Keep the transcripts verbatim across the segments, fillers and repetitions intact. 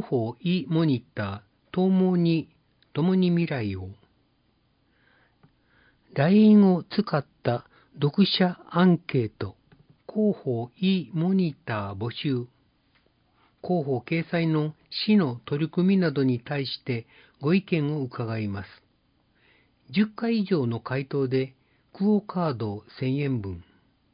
広報 e モニター、共に、共に未来を。ライン を使った読者アンケート、広報 e モニター募集。広報掲載の市の取り組みなどに対してご意見を伺います。じゅっかい以上の回答でクオカードせんえんぶん。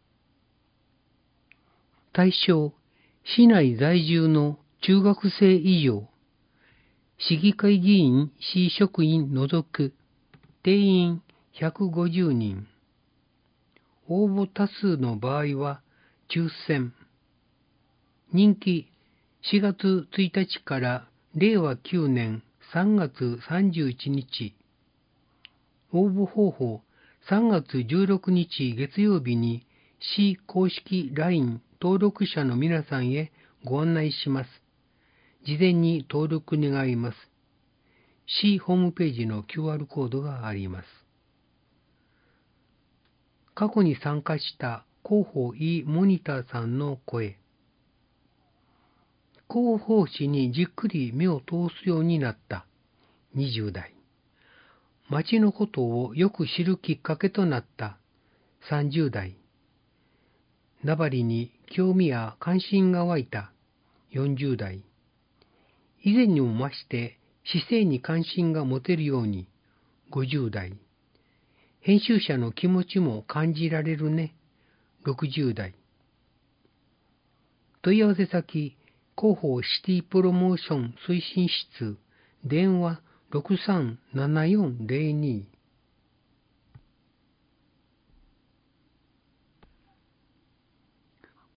対象、市内在住の中学生以上、市議会議員、市職員除く、定員ひゃくごじゅうにん。応募多数の場合は抽選。任期しがつついたちかられいわきゅうねんさんがつさんじゅういちにち。応募方法、さんがつじゅうろくにち月曜日に市公式 ライン 登録者の皆さんへご案内します。事前に登録願います。市ホームページの キューアール コードがあります。過去に参加した広報 e モニターさんの声。広報誌にじっくり目を通すようになったにじゅうだい。町のことをよく知るきっかけとなったさんじゅうだい。名張に興味や関心が湧いたよんじゅうだい。以前にも増して市政に関心が持てるようにごじゅうだい。編集者の気持ちも感じられるねろくじゅうだい。問い合わせ先、広報シティプロモーション推進室、電話ろくさんななよんぜろに。